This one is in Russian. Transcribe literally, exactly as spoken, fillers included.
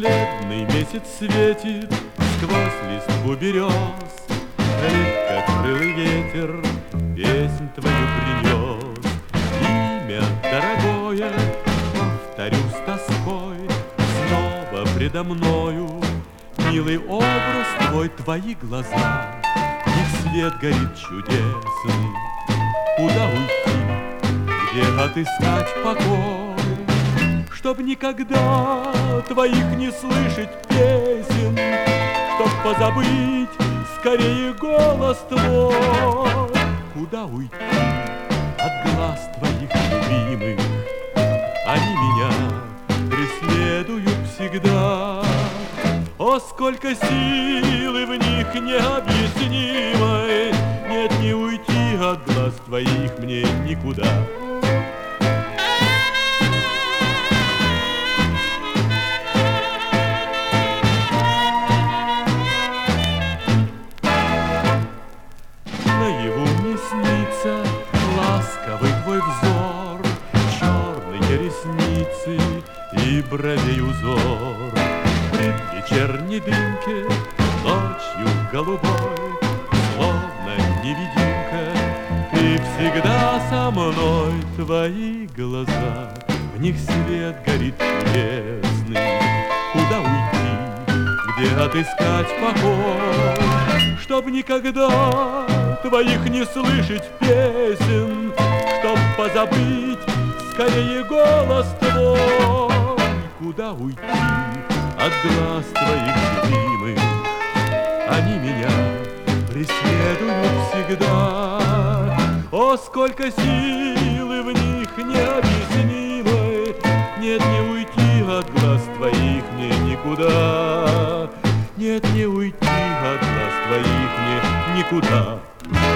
Бледный месяц светит сквозь листву берез, легкокрылый ветер песнь твою принес. Имя дорогое, повторю с тоской, снова предо мною милый образ твой, твои глаза, в них свет горит чудесный. Куда уйти, где отыскать покой, чтоб никогда твоих не слышать песен, чтоб позабыть скорее голос твой? Куда уйти от глаз твоих любимых? Они меня преследуют всегда. О, сколько силы в них необъяснимой! Нет, не уйти от глаз твоих мне никуда. Наяву мне снится ласковый твой взор, черные ресницы и бровей узор. В вечерней дымке, ночью голубой, словно невидимка, ты всегда со мной. Твои глаза, в них свет горит чудесный. Куда уйти, где отыскать покой, чтоб никогда твоих не слышать песен, чтоб позабыть скорее голос твой? Куда уйти от глаз твоих любимых? Они меня преследуют всегда. О, сколько силы в них необъяснимой! Нет, не уйти от глаз твоих мне никуда. Нет, не уйти от глаз твоих мне никуда.